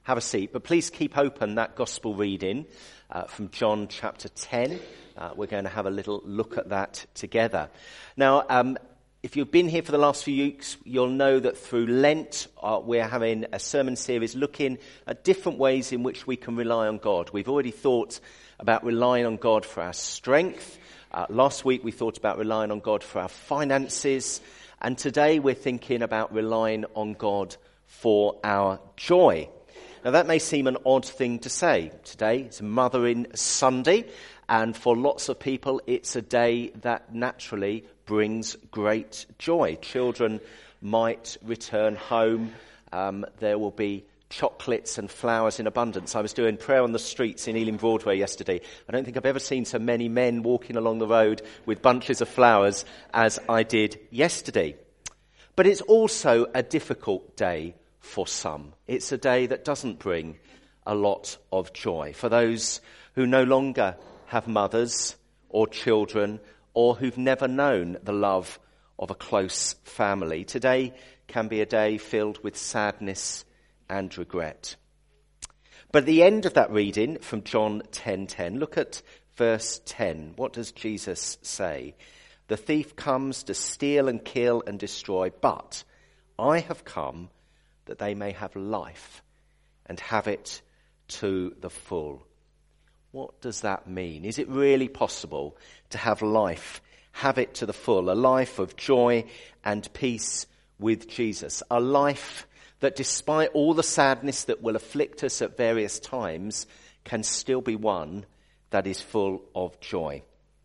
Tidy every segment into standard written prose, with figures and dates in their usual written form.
have a seat, but please keep open that gospel reading from John chapter 10. We're going to have a little look at that together. Now, if you've been here for the last few weeks, you'll know that through Lent, we're having a sermon series looking at different ways in which we can rely on God. We've already thought about relying on God for our strength. Last week, we thought about relying on God for our finances. And today, we're thinking about relying on God for our joy. Now, that may seem an odd thing to say. Today, it's Mothering Sunday. And for lots of people, it's a day that naturally brings great joy. Children might return home. There will be chocolates and flowers in abundance. I was doing prayer on the streets in Ealing Broadway yesterday. I don't think I've ever seen so many men walking along the road with bunches of flowers as I did yesterday. But it's also a difficult day for some. It's a day that doesn't bring a lot of joy. For those who no longer have mothers or children, or who've never known the love of a close family, today can be a day filled with sadness and regret. But at the end of that reading from John 10:10, look at verse 10. What does Jesus say? The thief comes to steal and kill and destroy, but I have come that they may have life and have it to the full. What does that mean? Is it really possible to have life, have it to the full, a life of joy and peace with Jesus, a life that despite all the sadness that will afflict us at various times can still be one that is full of joy?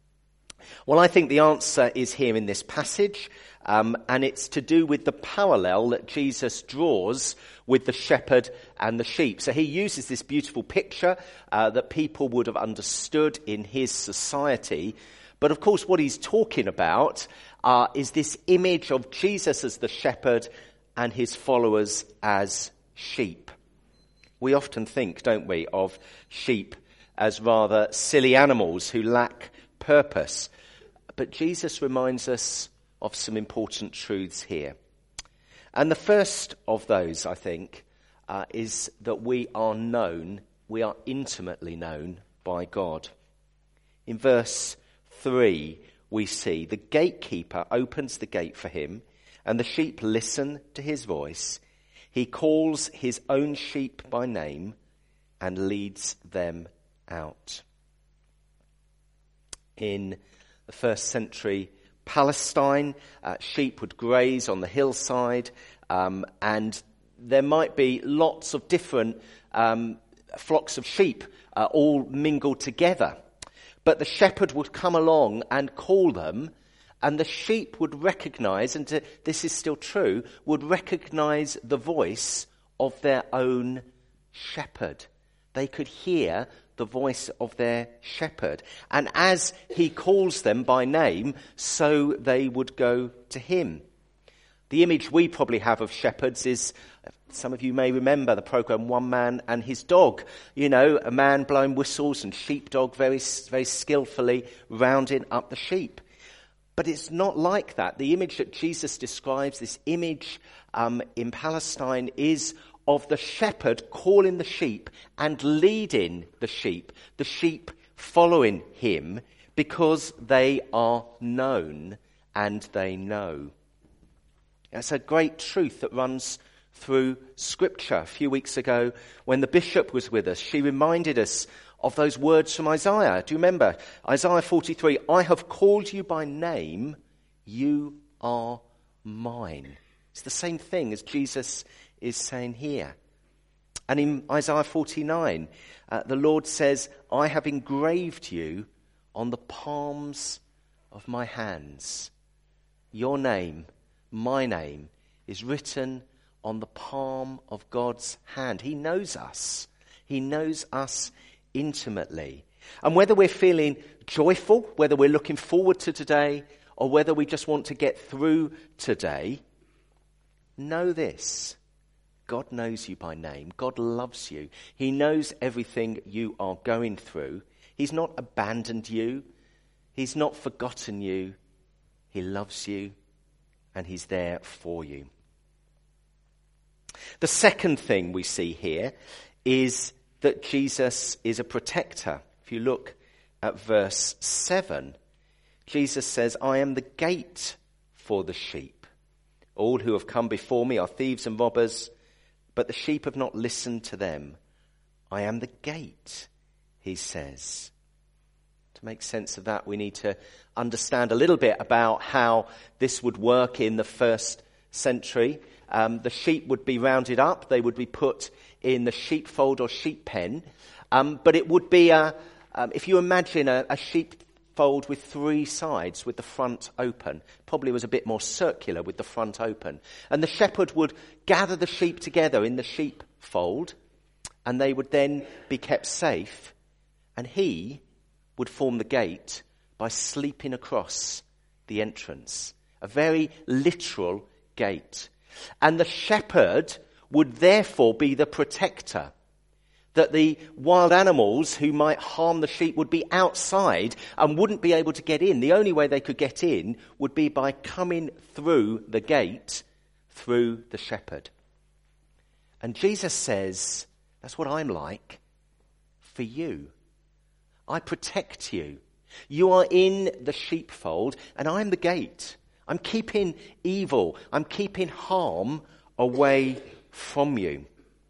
Well, I think the answer is here in this passage, and it's to do with the parallel that Jesus draws with the shepherd and the sheep. So he uses this beautiful picture that people would have understood in his society. But of course, what he's talking about is this image of Jesus as the shepherd and his followers as sheep. We often think, don't we, of sheep as rather silly animals who lack purpose. But Jesus reminds us of some important truths here. And the first of those, I think, is that we are intimately known by God. In verse 3, we see the gatekeeper opens the gate for him, and the sheep listen to his voice. He calls his own sheep by name and leads them out. In the first century Palestine, sheep would graze on the hillside, and there might be lots of different flocks of sheep all mingled together. But the shepherd would come along and call them, and the sheep would recognize, and this is still true, would recognize the voice of their own shepherd. They could hear the voice of their shepherd. And as he calls them by name, so they would go to him. The image we probably have of shepherds is, some of you may remember the program One Man and His Dog. You know, a man blowing whistles and sheepdog very, very skillfully rounding up the sheep. But it's not like that. The image that Jesus describes, this image in Palestine, is of the shepherd calling the sheep and leading the sheep following him because they are known and they know. That's a great truth that runs through Scripture. A few weeks ago, when the bishop was with us, she reminded us of those words from Isaiah. Do you remember? Isaiah 43, I have called you by name, you are mine. It's the same thing as Jesus is saying here. And in Isaiah 49, the Lord says, I have engraved you on the palms of my hands. Your name, my name, is written on the palm of God's hand. He knows us. He knows us intimately. And whether we're feeling joyful, whether we're looking forward to today, or whether we just want to get through today, know this. God knows you by name. God loves you. He knows everything you are going through. He's not abandoned you. He's not forgotten you. He loves you, and he's there for you. The second thing we see here is that Jesus is a protector. If you look at verse 7, Jesus says, I am the gate for the sheep. All who have come before me are thieves and robbers, but the sheep have not listened to them. I am the gate, he says. To make sense of that, we need to understand a little bit about how this would work in the first century. The sheep would be rounded up. They would be put in the sheepfold or sheep pen. But it would be, if you imagine a sheepfold with three sides with the front open, probably was a bit more circular with the front open. And the shepherd would gather the sheep together in the sheepfold, and they would then be kept safe. And he would form the gate by sleeping across the entrance. A very literal gate. And the shepherd would therefore be the protector. That the wild animals who might harm the sheep would be outside and wouldn't be able to get in. The only way they could get in would be by coming through the gate, through the shepherd. And Jesus says, that's what I'm like for you. I protect you. You are in the sheepfold and I'm the gate. I'm keeping evil. I'm keeping harm away from you.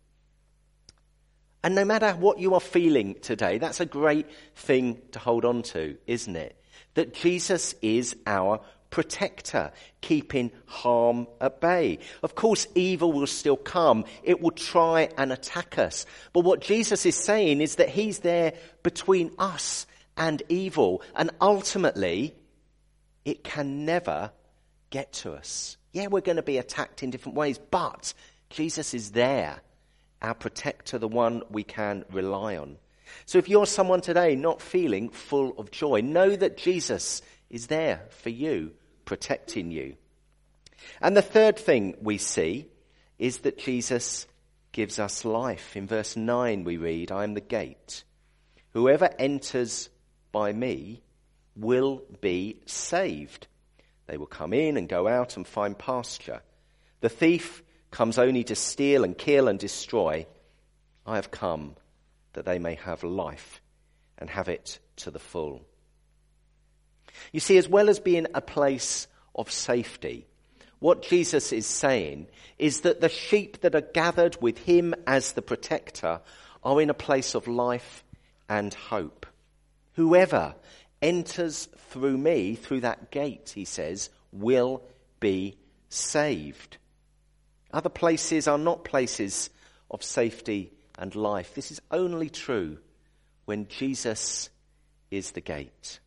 And no matter what you are feeling today, that's a great thing to hold on to, isn't it? That Jesus is our protector, keeping harm at bay. Of course, evil will still come. It will try and attack us. But what Jesus is saying is that he's there between us and evil. And ultimately, it can never get to us. Yeah, we're going to be attacked in different ways, but Jesus is there, our protector, the one we can rely on. So if you're someone today not feeling full of joy, know that Jesus is there for you, protecting you. And the third thing we see is that Jesus gives us life. In verse 9 we read, I am the gate. Whoever enters by me will be saved. They will come in and go out and find pasture. The thief comes only to steal and kill and destroy. I have come that they may have life and have it to the full. You see, as well as being a place of safety, what Jesus is saying is that the sheep that are gathered with him as the protector are in a place of life and hope. Whoever enters through me, through that gate, he says, will be saved. Other places are not places of safety and life. This is only true when Jesus is the gate.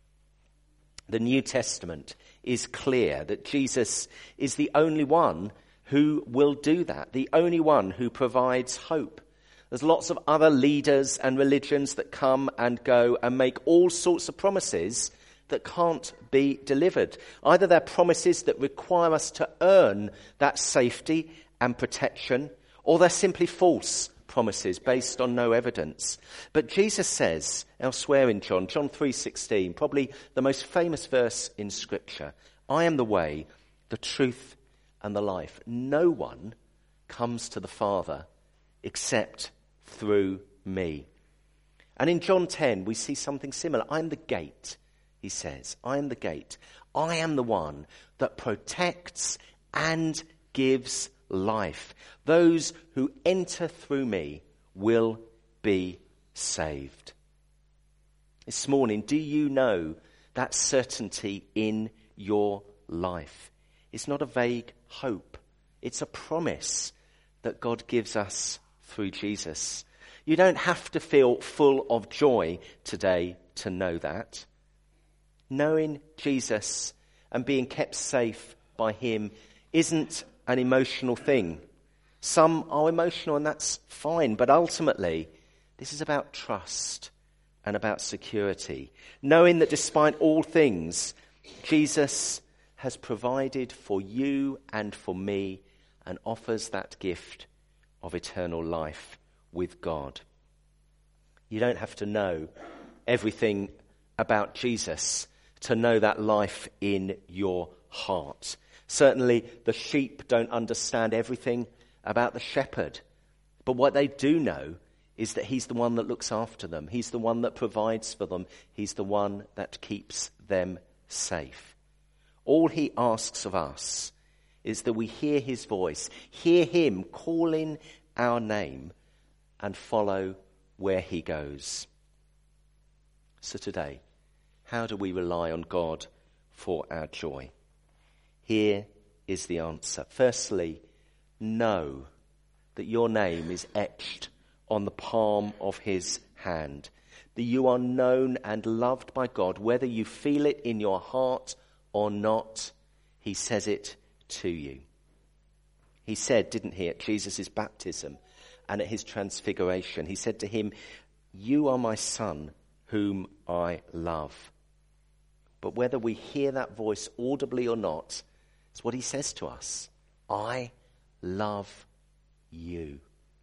The New Testament is clear that Jesus is the only one who will do that, the only one who provides hope. There's lots of other leaders and religions that come and go and make all sorts of promises that can't be delivered. Either they're promises that require us to earn that safety and protection, or they're simply false promises based on no evidence. But Jesus says elsewhere in John 3:16, probably the most famous verse in Scripture, I am the way, the truth, and the life. No one comes to the Father except through me. And in John 10, we see something similar. I am the gate, he says. I am the gate. I am the one that protects and gives life. Those who enter through me will be saved. This morning, do you know that certainty in your life? It's not a vague hope. It's a promise that God gives us through Jesus. You don't have to feel full of joy today to know that. Knowing Jesus and being kept safe by him isn't an emotional thing. Some are emotional and that's fine, but ultimately this is about trust and about security. Knowing that despite all things, Jesus has provided for you and for me and offers that gift of eternal life with God. You don't have to know everything about Jesus to know that life in your heart. Certainly the sheep don't understand everything about the shepherd. But what they do know is that he's the one that looks after them. He's the one that provides for them. He's the one that keeps them safe. All he asks of us is that we hear his voice, hear him calling our name, and follow where he goes. So today, how do we rely on God for our joy? Here is the answer. Firstly, know that your name is etched on the palm of his hand, that you are known and loved by God, whether you feel it in your heart or not. He says it to you. He said, didn't he, at Jesus' baptism and at his transfiguration, he said to him, "You are my son whom I love." But whether we hear that voice audibly or not, it's what he says to us. I love you.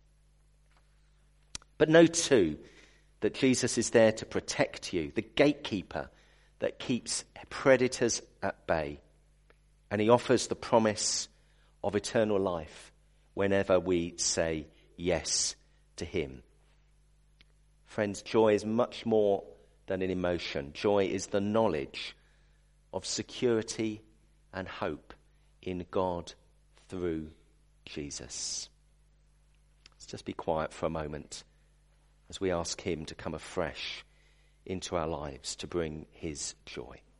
But know too that Jesus is there to protect you, the gatekeeper that keeps predators at bay. And he offers the promise of eternal life whenever we say yes to him. Friends, joy is much more than an emotion. Joy is the knowledge of security and hope in God through Jesus. Let's just be quiet for a moment as we ask him to come afresh into our lives to bring his joy.